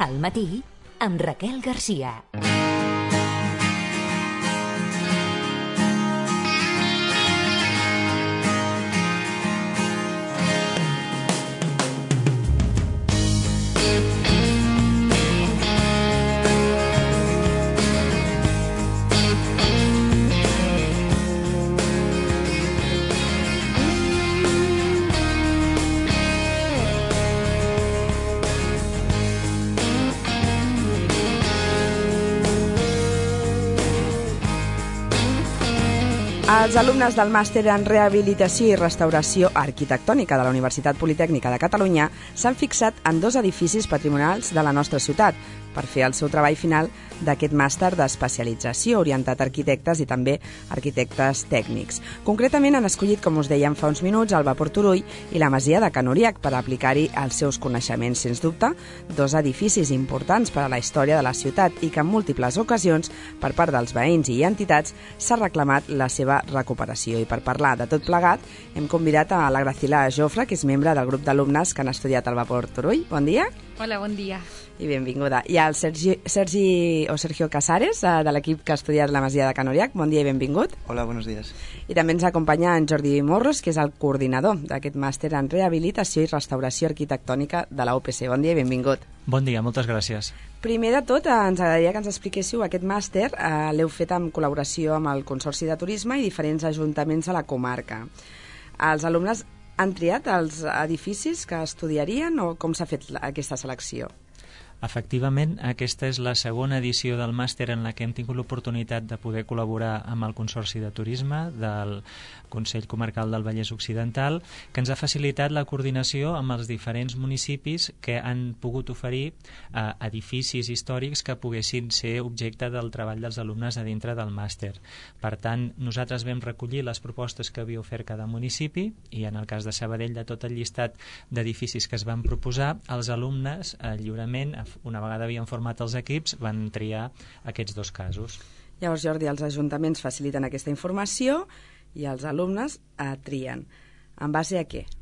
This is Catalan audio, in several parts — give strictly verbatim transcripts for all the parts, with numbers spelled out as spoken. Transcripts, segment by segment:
Al matí, amb Raquel Garcia. Els alumnes del màster en Rehabilitació i Restauració Arquitectònica de la Universitat Politècnica de Catalunya s'han fixat en dos edificis patrimonials de la nostra ciutat per fer el seu treball final d'aquest màster d'especialització orientat a arquitectes i també arquitectes tècnics. Concretament han escollit, com us dèiem fa uns minuts, el Vapor Turull i la Masia de Can Oriach per aplicar-hi els seus coneixements. Sens dubte, dos edificis importants per a la història de la ciutat i que en múltiples ocasions, per part dels veïns i entitats, s'ha reclamat la seva recuperació. I per parlar de tot plegat, hem convidat a la Gracila Jofre, que és membre del grup d'alumnes que han estudiat al Vapor Turull. Bon dia. Hola, bon dia. I benvinguda. I el Sergi, Sergi o Sergio Casares, de l'equip que ha estudiat la Masia de Can Oriach. Bon dia i benvingut. Hola, buenos días. I també ens acompanya en Jordi Morros, que és el coordinador d'aquest màster en Rehabilitació i Restauració Arquitectònica de la U P C. Bon dia i benvingut. Bon dia, moltes gràcies. Primer de tot, ens agradaria que ens expliquéssiu aquest màster. Eh, l'heu fet en col·laboració amb el Consorci de Turisme i diferents ajuntaments a la comarca. Els alumnes han triat els edificis que estudiarien o com s'ha fet aquesta selecció? Efectivament, aquesta és la segona edició del màster en la que hem tingut l'oportunitat de poder col·laborar amb el Consorci de Turisme del Consell Comarcal del Vallès Occidental, que ens ha facilitat la coordinació amb els diferents municipis que han pogut oferir eh, edificis històrics que poguessin ser objecte del treball dels alumnes a dintre del màster. Per tant, nosaltres vam recollir les propostes que havia ofert cada municipi i en el cas de Sabadell, de tot el llistat d'edificis que es van proposar, els alumnes eh, lliurement, una vegada havien format els equips, van triar aquests dos casos. Llavors, Jordi, els ajuntaments faciliten aquesta informació i els alumnes eh, trien. En base a què?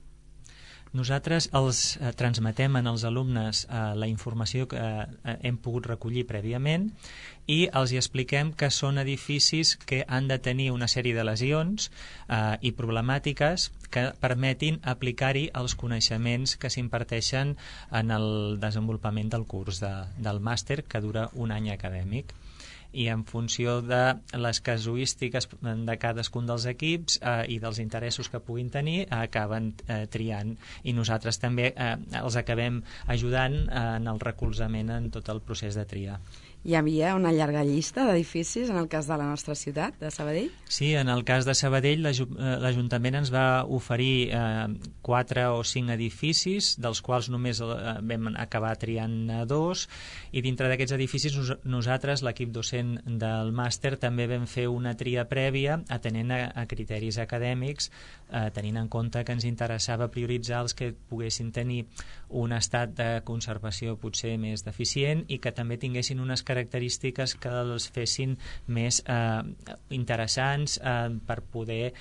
Nosaltres els eh, transmetem als alumnes eh, la informació que eh, hem pogut recollir prèviament i els hi expliquem que són edificis que han de tenir una sèrie de lesions eh, i problemàtiques que permetin aplicar-hi els coneixements que s'imparteixen en el desenvolupament del curs de, del màster, que dura un any acadèmic. I en funció de les casuístiques de cadascun dels equips eh, i dels interessos que puguin tenir, eh, acaben eh, triant, i nosaltres també eh, els acabem ajudant eh, en el recolzament en tot el procés de tria. Hi havia una llarga llista d'edificis en el cas de la nostra ciutat, de Sabadell? Sí, en el cas de Sabadell l'Ajuntament ens va oferir eh, quatre o cinc edificis, dels quals només eh, vam acabar triant eh, dos, i dintre d'aquests edificis nos nosaltres, l'equip docent del màster, també vam fer una tria prèvia atenent a, a criteris acadèmics, eh, tenint en compte que ens interessava prioritzar els que poguessin tenir un estat de conservació potser més deficient i que també tinguessin unes característiques que els fessin més eh, interessants eh, per poder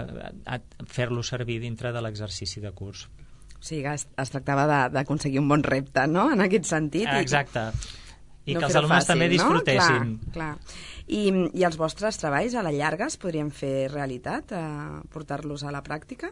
eh, fer-los servir dintre de l'exercici de curs. O sigui, es, es tractava d'aconseguir un bon repte, no?, en aquest sentit. Exacte. I no que els alumnes fàcil, també disfrutessin. No? Clar, clar. I, I els vostres treballs a la llarga es podrien fer realitat, eh, portar-los a la pràctica?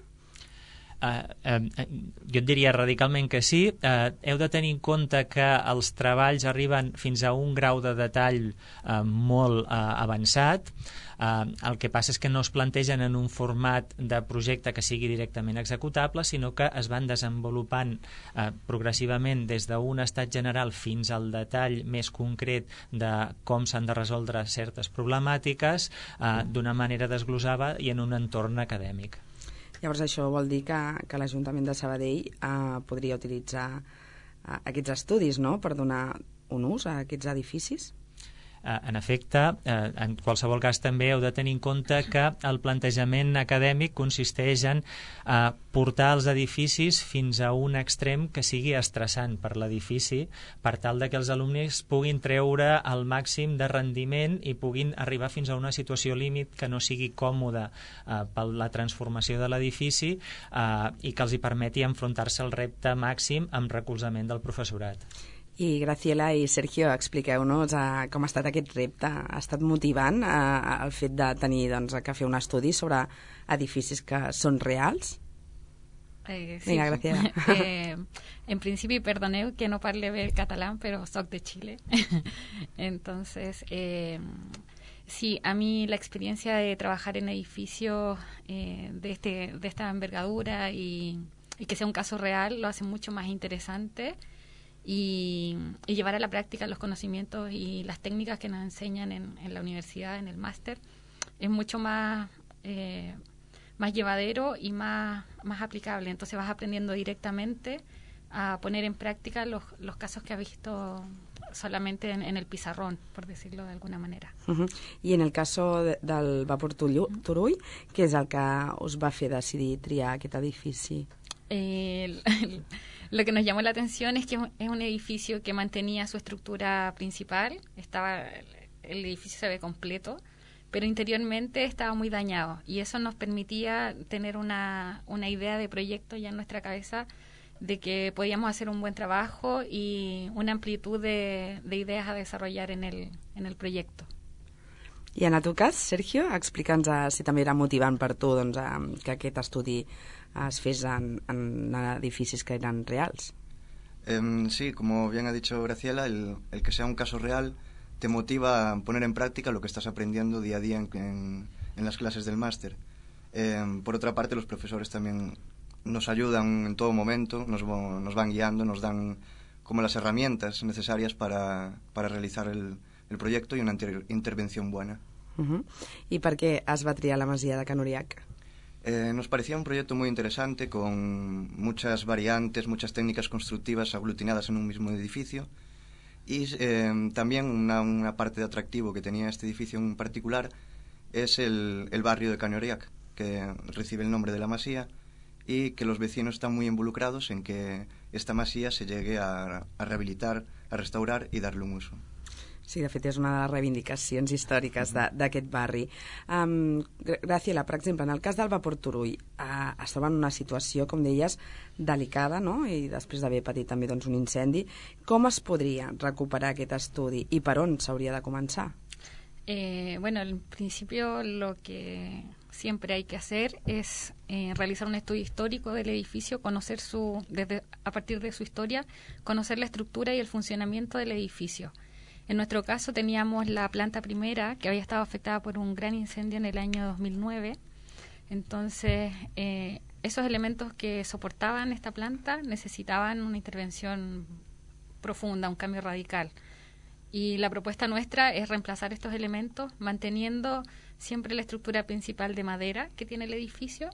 Uh, uh, jo et diria radicalment que sí. Uh, heu de tenir en compte que els treballs arriben fins a un grau de detall uh, molt uh, avançat. Uh, el que passa és que no es plantegen en un format de projecte que sigui directament executable, sinó que es van desenvolupant uh, progressivament des d'un estat general fins al detall més concret de com s'han de resoldre certes problemàtiques uh, d'una manera desglosada i en un entorn acadèmic. Llavors això vol dir que, que l'Ajuntament de Sabadell eh, podria utilitzar eh, aquests estudis, no?, per donar un ús a aquests edificis? En efecte, en qualsevol cas també heu de tenir en compte que el plantejament acadèmic consisteix en portar els edificis fins a un extrem que sigui estressant per l'edifici, per tal de que els alumnes puguin treure el màxim de rendiment i puguin arribar fins a una situació límit que no sigui còmoda per la transformació de l'edifici i que els hi permeti enfrontar-se al repte màxim amb recolzament del professorat. I Graciela i Sergio, expliqueu-nos uh, com ha estat aquest repte. Ha estat motivant uh, el fet de tenir doncs, que fer un estudi sobre edificis que són reals? Eh, sí. Vinga, Graciela. eh, en principi, perdoneu que no parle bé el catalán, pero soc de Chile. Entonces, eh, sí, a mí la experiencia de trabajar en edificios eh, de, este, de esta envergadura y, y que sea un caso real lo hace mucho más interesante. Y, y llevar a la práctica los conocimientos y las técnicas que nos enseñan en, en la universidad, en el máster, es mucho más, eh, más llevadero y más, más aplicable. Entonces vas aprendiendo directamente a poner en práctica los, los casos que has visto solamente en, en el pizarrón, por decirlo de alguna manera. Uh-huh. I en el caso de, del Vapor Turull, què és el que us va fer decidir triar aquest edifici? Eh, lo que nos llamó la atención es que es un edificio que mantenía su estructura principal, estaba el edificio se ve completo, pero interiormente estaba muy dañado y eso nos permitía tener una, una idea de proyecto ya en nuestra cabeza de que podíamos hacer un buen trabajo y una amplitud de, de ideas a desarrollar en el, en el proyecto. I en el teu cas, Sergio, explica'ns uh, si també era motivant per tu doncs, uh, que aquest estudi es fes en, en edificis que eran reals. Eh, sí, como bien ha dicho Graciela, el, el que sea un caso real te motiva a poner en práctica lo que estás aprendiendo día a día en, en, en las clases del máster. Eh, por otra parte, los profesores también nos ayudan en todo momento, nos, nos van guiando, nos dan como las herramientas necesarias para, para realizar el, el proyecto y una inter intervención buena. Uh-huh. I per què es va triar la masia de Can Uriac? Eh, nos parecía un proyecto muy interesante con muchas variantes, muchas técnicas constructivas aglutinadas en un mismo edificio y eh, también una, una parte de atractivo que tenía este edificio en particular es el, el barrio de Can Uriac, que recibe el nombre de la masía y que los vecinos están muy involucrados en que esta masía se llegue a, a rehabilitar, a restaurar y darle un uso. Sí, de fet és una de les reivindicacions històriques d'aquest barri. Um, Graciela, per exemple, en el cas del Vapor Turull, uh, es troba en una situació, com deies, delicada, no? I després d'haver patit també doncs, un incendi. Com es podria recuperar aquest estudi i per on s'hauria de començar? Eh, bueno, en principio lo que siempre hay que hacer es eh, realizar un estudio histórico del edificio, conocer su, desde, a partir de su historia, conocer la estructura y el funcionamiento del edificio. En nuestro caso teníamos la planta primera que había estado afectada por un gran incendio en el año dos mil nueve. Entonces, eh, esos elementos que soportaban esta planta necesitaban una intervención profunda, un cambio radical. Y la propuesta nuestra es reemplazar estos elementos manteniendo siempre la estructura principal de madera que tiene el edificio,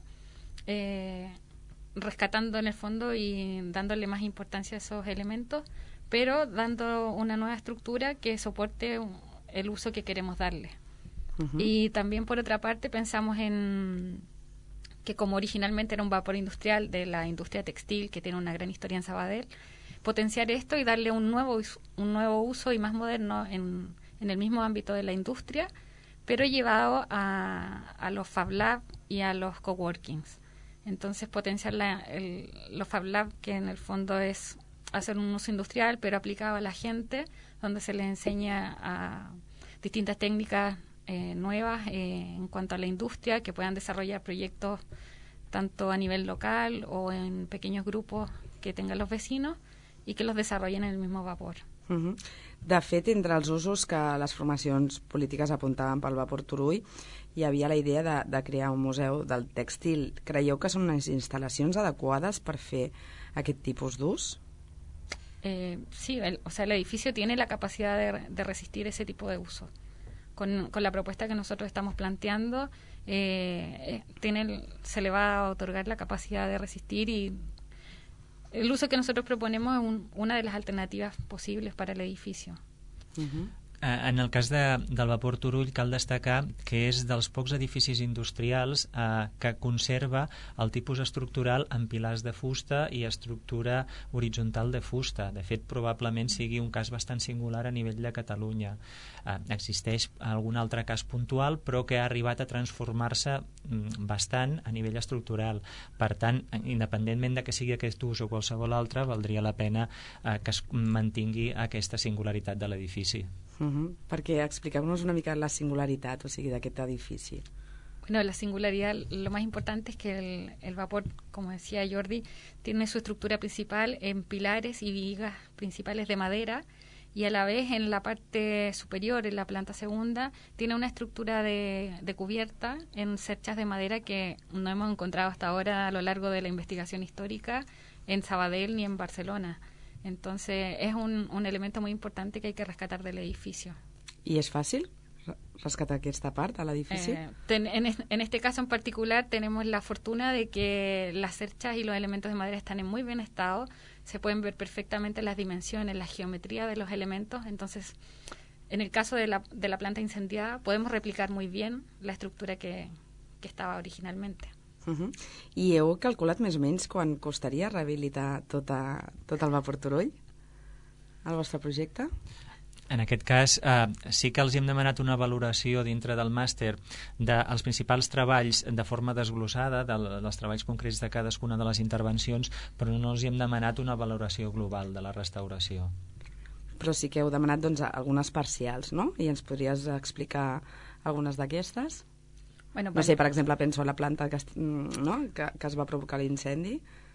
eh, rescatando en el fondo y dándole más importancia a esos elementos, pero dando una nueva estructura que soporte el uso que queremos darle. Uh-huh. Y también, por otra parte, pensamos en que como originalmente era un vapor industrial de la industria textil, que tiene una gran historia en Sabadell, potenciar esto y darle un nuevo, un nuevo uso y más moderno en, en el mismo ámbito de la industria, pero llevado a, a los Fab Lab y a los coworkings. Entonces, potenciar la, el, los Fab Lab, que en el fondo es hacer un uso industrial, pero aplicado a la gente, donde se les enseña a distintas técnicas eh, nuevas eh, en cuanto a la industria, que puedan desarrollar proyectos tanto a nivel local o en pequeños grupos que tengan los vecinos i que los desarrollen en el mismo vapor. Uh-huh. De fet, entre els usos que les formacions polítiques apuntaven pel Vapor Turull, hi havia la idea de, de crear un museu del tèxtil. Creieu que són unes instal·lacions adequades per fer aquest tipus d'ús? Eh, sí, el, o sea, el edificio tiene la capacidad de, de resistir ese tipo de uso. Con, con la propuesta que nosotros estamos planteando, eh, tiene, se le va a otorgar la capacidad de resistir y el uso que nosotros proponemos es un, una de las alternativas posibles para el edificio. Uh-huh. En el cas de, del vapor Turull cal destacar que és dels pocs edificis industrials eh, que conserva el tipus estructural en pilars de fusta i estructura horitzontal de fusta. De fet, probablement sigui un cas bastant singular a nivell de Catalunya. Eh, existeix algun altre cas puntual, però que ha arribat a transformar-se bastant a nivell estructural. Per tant, independentment de que sigui aquest ús o qualsevol altre, valdria la pena eh, que es mantingui aquesta singularitat de l'edifici. Uh-huh. Perquè expliqueu-nos una mica la singularitat, o sigui, d'aquest edifici. Bueno, la singularidad, lo más importante es que el, el vapor, como decía Jordi, tiene su estructura principal en pilares y vigas principales de madera, y a la vez en la parte superior, en la planta segunda, tiene una estructura de, de cubierta en cerchas de madera que no hemos encontrado hasta ahora a lo largo de la investigación histórica en Sabadell ni en Barcelona. Entonces es un, un elemento muy importante que hay que rescatar del edificio. ¿Y es fácil rescatar aquesta part de l'edifici? Eh, ten, en, en este caso en particular tenemos la fortuna de que las cerchas y los elementos de madera están en muy buen estado, se pueden ver perfectamente las dimensiones, la geometría de los elementos, entonces en el caso de la, de la planta incendiada podemos replicar muy bien la estructura que, que estaba originalmente. Uh-huh. I heu calculat més o menys quan costaria rehabilitar tota, tot el vapor Turull, el vostre projecte? En aquest cas, eh, sí que els hem demanat una valoració dintre del màster dels principals treballs de forma desglossada, de, dels treballs concrets de cadascuna de les intervencions, però no els hem demanat una valoració global de la restauració. Però sí que heu demanat doncs, algunes parcials, no? I ens podries explicar algunes d'aquestes? Bueno, no sé, per exemple, penso a la planta que, no? que, que es va provocar l'incendi.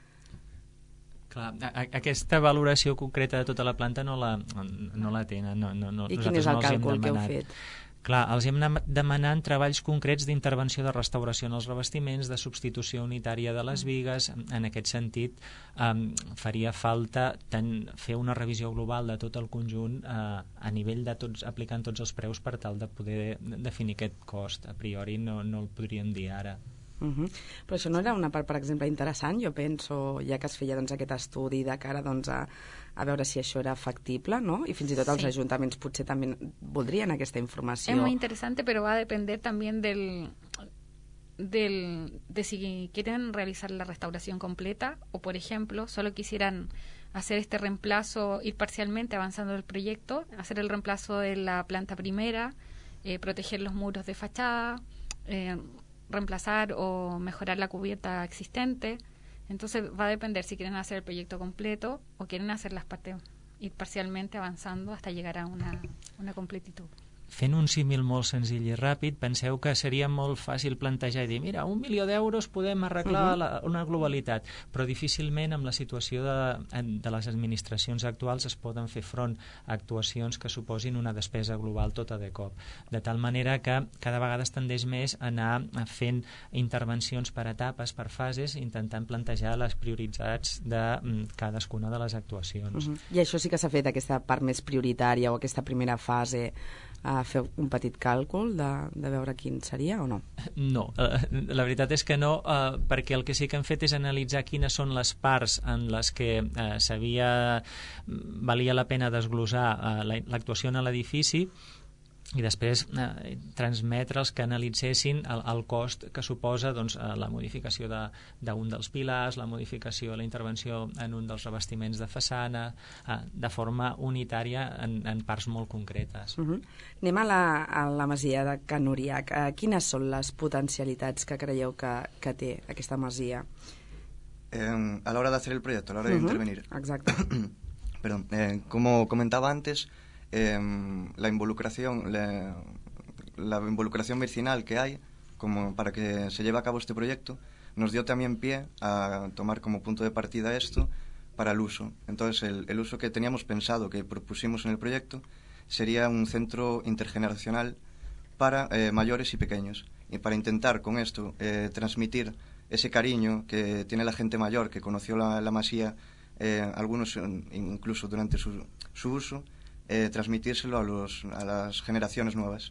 Clar, a, aquesta valoració concreta de tota la planta no la, no la tenen. No, no, no, I quin és el no càlcul que heu fet? Clar, els hem demanat treballs concrets d'intervenció de restauració en els revestiments, de substitució unitària de les bigues. En aquest sentit, um, faria falta ten, fer una revisió global de tot el conjunt uh, a nivell de tots, aplicant tots els preus per tal de poder definir aquest cost. A priori no, no el podríem dir ara. Uh-huh. Però això no era una part, per exemple, interessant, jo penso, ja que es feia doncs, aquest estudi de cara doncs, a, a veure si això era factible, ¿no? I fins i tot els sí. ajuntaments potser també voldrien aquesta informació. Es muy interesante, pero va a depender también del, del, de si quieren realizar la restauración completa o, por ejemplo, solo quisieran hacer este reemplazo, ir parcialmente avanzando el proyecto, hacer el reemplazo de la planta primera, eh, proteger los muros de fachada, eh, reemplazar o mejorar la cubierta existente. Entonces va a depender si quieren hacer el proyecto completo o quieren hacer las partes, ir parcialmente avanzando hasta llegar a una, una completitud. Fent un símil molt senzill i ràpid, penseu que seria molt fàcil plantejar i dir, mira, un milió d'euros podem arreglar uh-huh. la, una globalitat, però difícilment amb la situació de, de les administracions actuals es poden fer front a actuacions que suposin una despesa global tota de cop. De tal manera que cada vegada es tendeix més a anar fent intervencions per etapes, per fases, intentant plantejar les prioritats de cadascuna de les actuacions. Uh-huh. I això sí que s'ha fet, aquesta part més prioritària o aquesta primera fase, a fer un petit càlcul de, de veure quin seria o no? No, la veritat és que no, eh, perquè el que sí que hem fet és analitzar quines són les parts en les que eh, s'havia valia la pena desglossar eh, l'actuació en l'edifici i després eh, transmetre'ls que analitzessin el, el cost que suposa doncs, eh, la modificació d'un de, dels pilars, la modificació, la intervenció en un dels revestiments de façana, eh, de forma unitària en, en parts molt concretes. Uh-huh. Anem a la, a la masia de Can Uriach. Eh, quines són les potencialitats que creieu que, que té aquesta masia? Eh, a la hora de hacer el proyecto, a la hora de uh-huh. intervenir. Exacte. Perdón, eh, como comentaba antes, Eh, la involucración la, la involucración vecinal que hay como para que se lleve a cabo este proyecto nos dio también pie a tomar como punto de partida esto para el uso. Entonces el, el uso que teníamos pensado, que propusimos en el proyecto, sería un centro intergeneracional para eh, mayores y pequeños, y para intentar con esto eh, transmitir ese cariño que tiene la gente mayor que conoció la, la masía, eh, algunos incluso durante su, su uso, Eh, transmitírselo a, los, a las generaciones nuevas.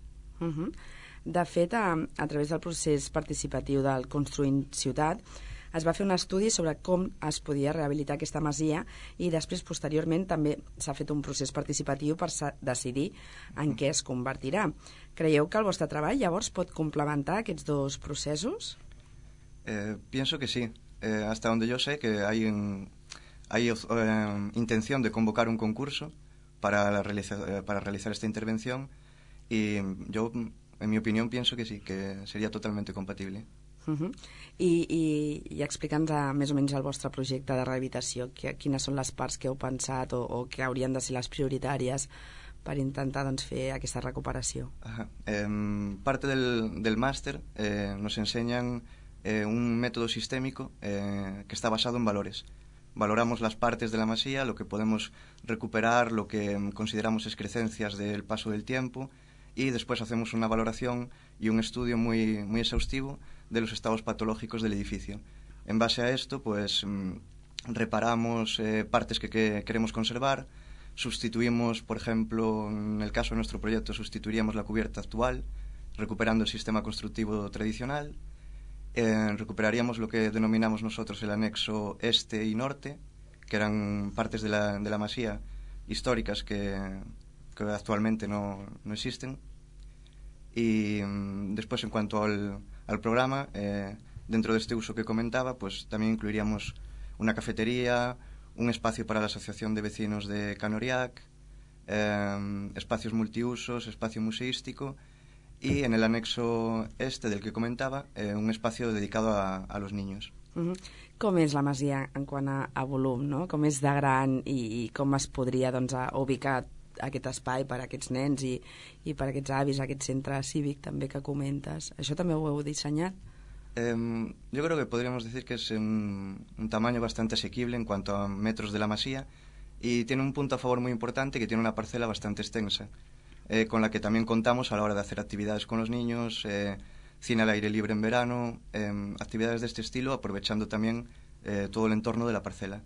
Uh-huh. De fet, a, a través del procés participatiu del Construint Ciutat, es va fer un estudi sobre com es podia rehabilitar aquesta masia i després, posteriorment, també s'ha fet un procés participatiu per decidir en què es convertirà. Creieu que el vostre treball llavors pot complementar aquests dos processos? Eh, pienso que sí. Eh, hasta donde yo sé que hay, un, hay eh, intención de convocar un concurso para, la realiza, eh, para realizar esta intervención y yo, en mi opinión, pienso que sí, que sería totalmente compatible. Uh-huh. I, i, i explica'ns uh, més o menys el vostre projecte de rehabilitació, que, quines són les parts que heu pensat o, o que haurien de ser les prioritàries per intentar doncs, fer aquesta recuperació. Ajá. Eh, parte del, del máster eh, nos enseñan eh, un método sistémico eh, que está basado en valores. Valoramos las partes de la masía, lo que podemos recuperar, lo que consideramos excrescencias del paso del tiempo, y después hacemos una valoración y un estudio muy, muy exhaustivo de los estados patológicos del edificio. En base a esto, pues reparamos eh, partes que, que queremos conservar, sustituimos, por ejemplo, en el caso de nuestro proyecto, sustituiríamos la cubierta actual, recuperando el sistema constructivo tradicional, eh, recuperaríamos lo que denominamos nosotros el anexo este y norte, que eran partes de la, de la masía históricas que, que actualmente no, no existen. Y mm, después, en cuanto al, al programa, eh, dentro de este uso que comentaba, pues también incluiríamos una cafetería, un espacio para la Asociación de Vecinos de Canoriac, eh, espacios multiusos, espacio museístico y en el anexo este del que comentaba, eh, un espacio dedicado a, a los niños. Uh-huh. Com és la masia en quant a, a volum, no? Com és de gran i, i com es podria doncs, ubicar aquest espai per a aquests nens i, i per a aquests avis, aquest centre cívic també que comentes? Això també ho heu dissenyat? Eh, yo creo que podríamos decir que es un, un tamaño bastante asequible en cuanto a metros de la masía y tiene un punto a favor muy importante, que tiene una parcela bastante extensa, eh, con la que también contamos a la hora de hacer actividades con los niños, eh, cine al aire libre en verano, eh, actividades de este estilo, aprovechando también eh, todo el entorno de la parcela.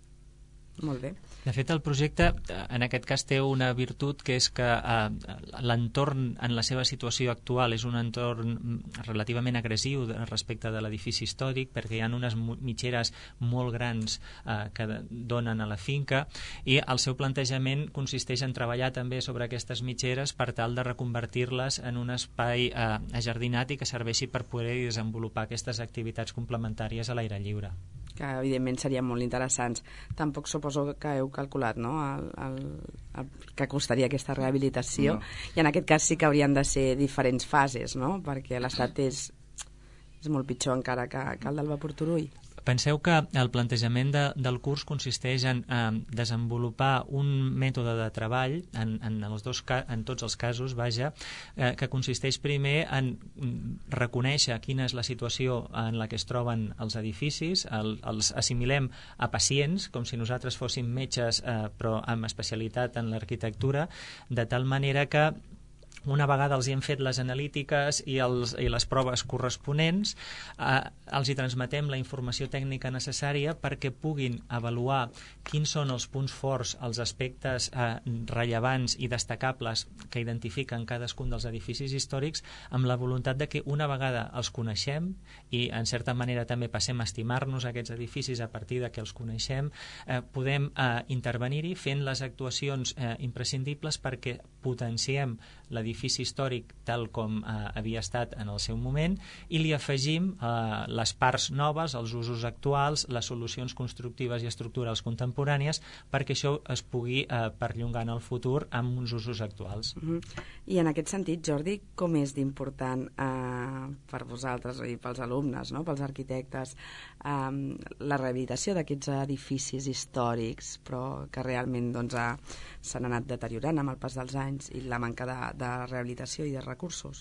Molt bé. De fet, el projecte, en aquest cas, té una virtut, que és que eh, l'entorn en la seva situació actual és un entorn relativament agressiu respecte de l'edifici històric, perquè hi ha unes mitgeres molt grans eh, que donen a la finca, i el seu plantejament consisteix en treballar també sobre aquestes mitgeres per tal de reconvertir-les en un espai eh, ajardinat i que serveixi per poder desenvolupar aquestes activitats complementàries a l'aire lliure. Que evidentment serien molt interessants. Tampoc suposo que heu calculat, no?, el, el, el que costaria aquesta rehabilitació, no. I en aquest cas sí que haurien de ser diferents fases, no?, perquè l'estat és, és molt pitjor encara que, que el del Vapor Turull. Penseu que el plantejament de, del curs consisteix en eh, desenvolupar un mètode de treball en, en, els dos, en tots els casos, vaja, eh, que consisteix primer en reconèixer quina és la situació en la que es troben els edificis, el, els assimilem a pacients, com si nosaltres fóssim metges, eh, però amb especialitat en l'arquitectura, de tal manera que una vegada els hi hem fet les analítiques i, els, i les proves corresponents, eh, els hi transmetem la informació tècnica necessària perquè puguin avaluar quins són els punts forts, els aspectes eh, rellevants i destacables que identifiquen cadascun dels edificis històrics, amb la voluntat de que una vegada els coneixem i en certa manera també passem a estimar-nos aquests edificis a partir de que els coneixem, eh, podem eh, intervenir-hi fent les actuacions eh, imprescindibles perquè potenciem l'edifici històric tal com eh, havia estat en el seu moment i li afegim eh, les parts noves, els usos actuals, les solucions constructives i estructurals contemporànies perquè això es pugui eh, perllongar en el futur amb uns usos actuals. Mm-hmm. I en aquest sentit, Jordi, com és d'important eh, per vosaltres i pels alumnes, no?, pels arquitectes, eh, la rehabilitació d'aquests edificis històrics però que realment doncs, eh, s'han anat deteriorant amb el pas dels anys i la manca de, de rehabilitació i de recursos?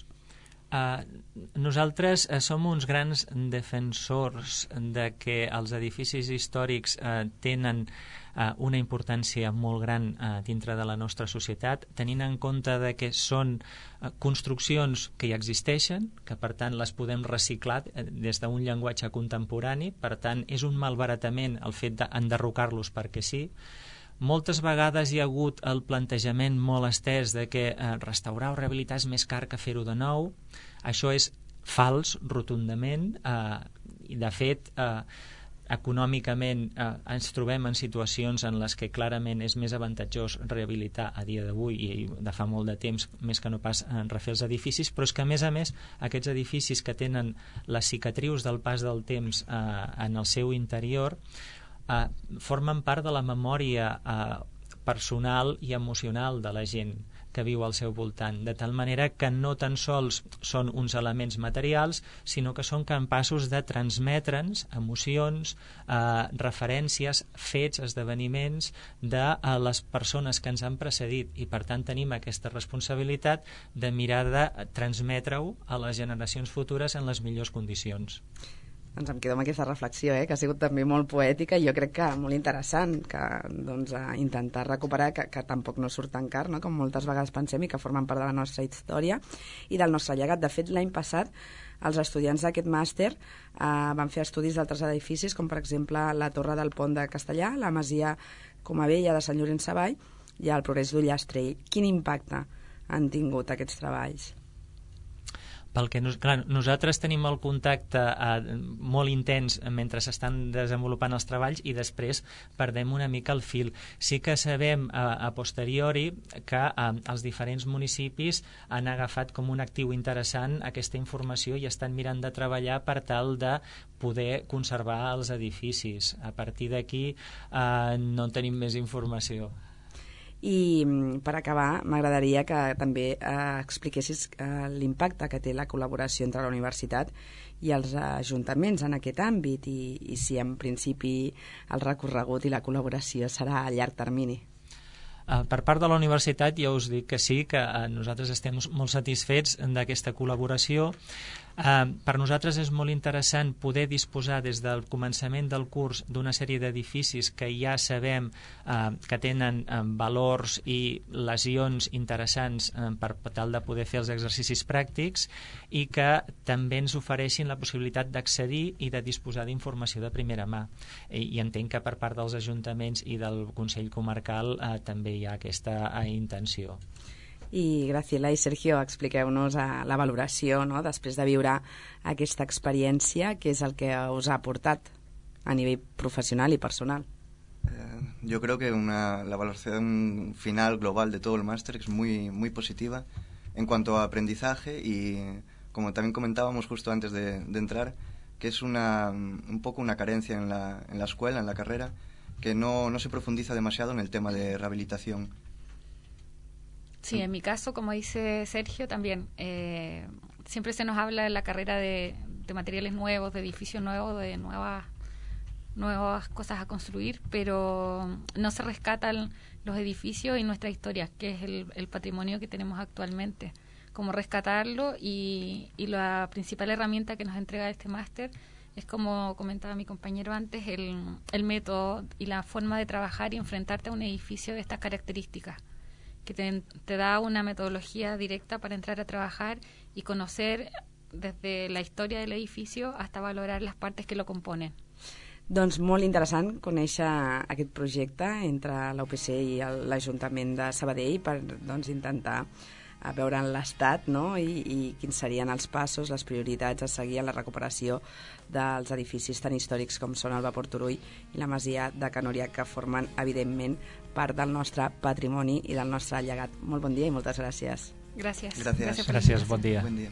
Uh, nosaltres uh, som uns grans defensors de que els edificis històrics uh, tenen uh, una importància molt gran uh, dintre de la nostra societat, tenint en compte de que són uh, construccions que ja existeixen, que per tant les podem reciclar uh, des d'un llenguatge contemporani, per tant és un malbaratament el fet d'enderrocar-los perquè sí. Moltes vegades hi ha hagut el plantejament molt estès de que eh, restaurar o rehabilitar és més car que fer-ho de nou. Això és fals, rotundament. Eh, i de fet eh, econòmicament eh, ens trobem en situacions en les que clarament és més avantatjós rehabilitar a dia d'avui i de fa molt de temps més que no pas en refer els edificis, però és que a més a més aquests edificis que tenen les cicatrius del pas del temps eh, en el seu interior eh, formen part de la memòria eh, personal i emocional de la gent que viu al seu voltant, de tal manera que no tan sols són uns elements materials, sinó que són capaços de transmetre'ns emocions, eh, referències, fets, esdeveniments de eh, les persones que ens han precedit, i per tant tenim aquesta responsabilitat de mirar de transmetre-ho a les generacions futures en les millors condicions. Doncs em quedo amb aquesta reflexió, eh, que ha sigut també molt poètica i jo crec que molt interessant, que doncs, intentar recuperar, que, que tampoc no surt tan car, no? Com moltes vegades pensem, i que formen part de la nostra història i del nostre llegat. De fet, l'any passat els estudiants d'aquest màster eh, van fer estudis d'altres edificis, com per exemple la Torre del Pont de Castellà, la Masia Comavella de Sant Llorenç Savall i el Progrés d'Ullastrell. Quin impacte han tingut aquests treballs? Pel que nos, clar, nosaltres tenim el contacte eh, molt intens mentre s'estan desenvolupant els treballs i després perdem una mica el fil. Sí que sabem eh, a posteriori que eh, els diferents municipis han agafat com un actiu interessant aquesta informació i estan mirant de treballar per tal de poder conservar els edificis. A partir d'aquí eh, no tenim més informació. I per acabar m'agradaria que també eh, expliquessis eh, l'impacte que té la col·laboració entre la universitat i els ajuntaments en aquest àmbit i, i si en principi el recorregut i la col·laboració serà a llarg termini. Uh, per part de la universitat ja us dic que sí, que uh, nosaltres estem molt satisfets d'aquesta col·laboració. Uh, per nosaltres és molt interessant poder disposar des del començament del curs d'una sèrie d'edificis que ja sabem uh, que tenen uh, valors i lesions interessants uh, per tal de poder fer els exercicis pràctics i que també ens ofereixin la possibilitat d'accedir i de disposar d'informació de primera mà. I, i entenc que per part dels ajuntaments i del Consell Comarcal uh, també hi ha aquesta uh, intenció. I Graciela i Sergio, expliqueu-nos la valoració, no?, després de viure aquesta experiència, què és el que us ha aportat a nivell profesional y personal. Eh, yo creo que una, la valoración final global de todo el máster es muy, muy positiva en cuanto a aprendizaje y, como también comentábamos justo antes de, de entrar, que es una, un poco una carencia en la, en la escuela, en la carrera, que no, no se profundiza demasiado en el tema de rehabilitación. Sí, en mi caso, como dice Sergio, también eh, siempre se nos habla de la carrera de, de materiales nuevos, de edificios nuevos, de nuevas, nuevas cosas a construir, pero no se rescatan los edificios y nuestra historia, que es el, el patrimonio que tenemos actualmente. Cómo rescatarlo y, y la principal herramienta que nos entrega este máster es, como comentaba mi compañero antes, el, el método y la forma de trabajar y enfrentarte a un edificio de estas características, que te, te da una metodología directa para entrar a trabajar y conocer desde la historia del edificio hasta valorar las partes que lo componen. Doncs molt interessant conèixer aquest projecte entre l'U P C i l'Ajuntament de Sabadell per doncs, intentar a veure en l'estat, no? I, i quins serien els passos, les prioritats a seguir en la recuperació dels edificis tan històrics com són el Vapor Turull i la Masia de Can Oriach, que formen evidentment part del nostre patrimoni i del nostre llegat. Molt bon dia i moltes gràcies. Gràcies. Gràcies. Gràcies, Gràcies, bon dia. Buen día.